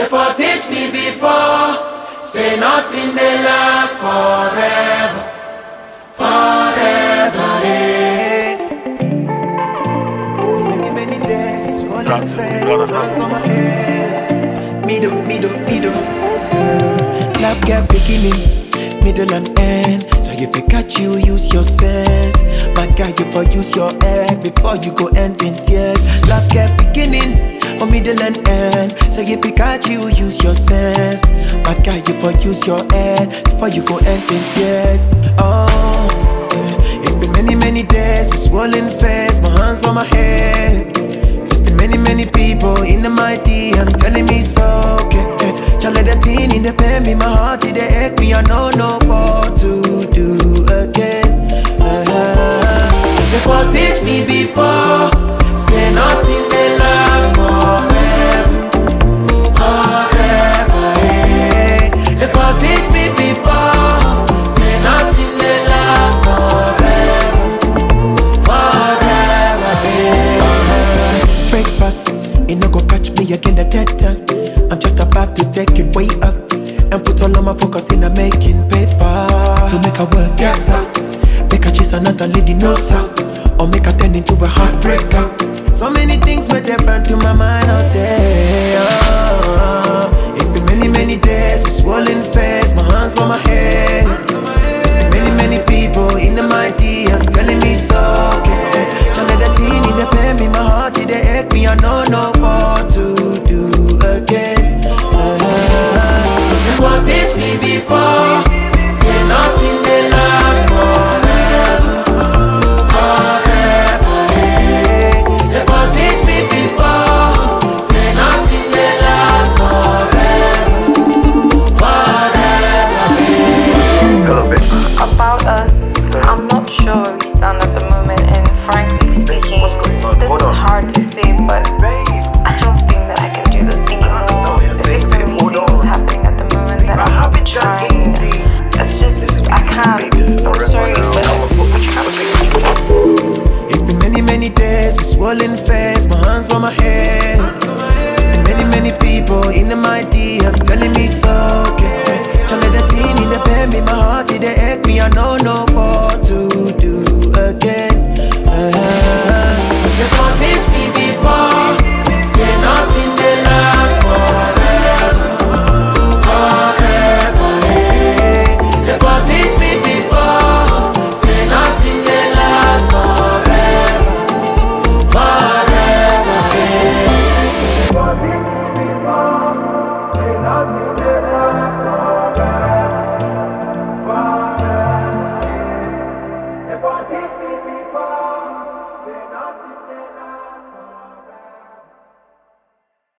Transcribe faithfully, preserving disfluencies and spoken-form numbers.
for teach me before. Say nothing they last forever, forever. Eh. It's been many, many days, it's running fast, hands on my head. Middle, middle, middle. Uh, love get beginning, middle and end. So if I catch you, use your sense. My guy, you for use your head before you go end in tears. Love get beginning, or middle and end. So if I catch you, use your sense. My guy, you for use your head before you go end in tears. Oh, yeah. It's been many, many days with swollen face, my hands on my head. It's been many, many people in the mighty and telling me so. Okay, okay. Just let the teen in the pain me, my heart it they ache me. I know no what to do again. Uh-huh. Before teach me before, say nothing they last forever, forever. Hey. Before teach me before, say nothing they last forever, forever. Hey. Breakfast, it no go catch me again the dead time. I'm just about to take it way up and put all of my focus in a making paper. To make her work, yes sir. Make her chase another lady, no sir. Or make her turn into a heartbreaker. So many things may they burn to my mind out there. Oh, it's been many, many days with swollen face, my hands on my head. It's been many, many people in the mighty and telling me so. Okay, just let the teen in the pain me, my heart it they ache me. I know no what to do again. Uh-huh. Before teach me before, say nothing they last forever, forever. Hey. Before teach me before, say nothing they last forever, forever. Hey. Hello, babe. About us, I'm not sure where we stand at the moment, and frankly speaking, this is hard to say, but I don't think that I can do this anymore. There's just so many things happening at the moment that I'm trying. It's just, I can't. I'm sorry, but I can't. It's been many, many days with swollen face, my hands on my head. It's been many, many people in the mighty and telling me so. Okay, just let the teen in the pain me, my heart it they ache me. I know no what to do again. Uh-huh. Before teach me before, say nothing they last forever, forever. Hey. Before teach me before, say nothing they last forever, forever. Hey. Before teach me before, say nothing they last forever, forever. Before teach me before, say nothing they last.